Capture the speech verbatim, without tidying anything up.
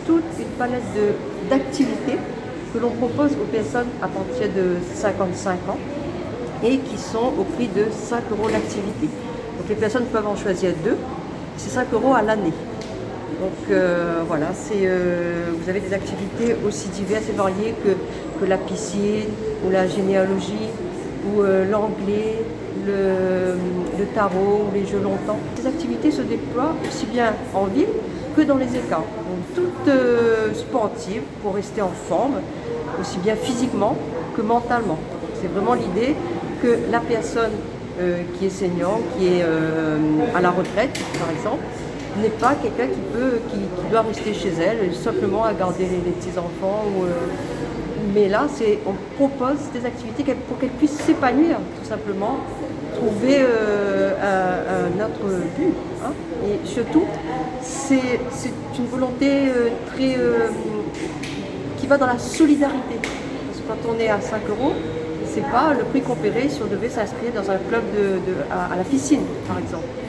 toute une palette d'activités que l'on propose aux personnes à partir de cinquante-cinq ans et qui sont au prix de cinq euros l'activité. Donc les personnes peuvent en choisir deux, c'est cinq euros à l'année. Donc euh, voilà, euh, vous avez des activités aussi diverses et variées que, que la piscine ou la généalogie ou euh, l'anglais, le, le tarot ou les jeux longtemps. Ces activités se déploient aussi bien en ville que dans les écoles. Donc toutes euh, sportives pour rester en forme, aussi bien physiquement que mentalement. C'est vraiment l'idée que la personne euh, qui est senior, qui est euh, à la retraite par exemple, n'est pas quelqu'un qui peut, qui, qui doit rester chez elle simplement à garder les, les petits-enfants. Euh, mais là, on propose des activités pour qu'elle puisse s'épanouir, tout simplement, trouver euh, un, un autre but. Hein. Et surtout, c'est une volonté euh, très, euh, qui va dans la solidarité. Parce que quand on est à cinq euros, c'est pas le prix qu'on paierait si on devait s'inscrire dans un club de, de, à, à la piscine, par exemple.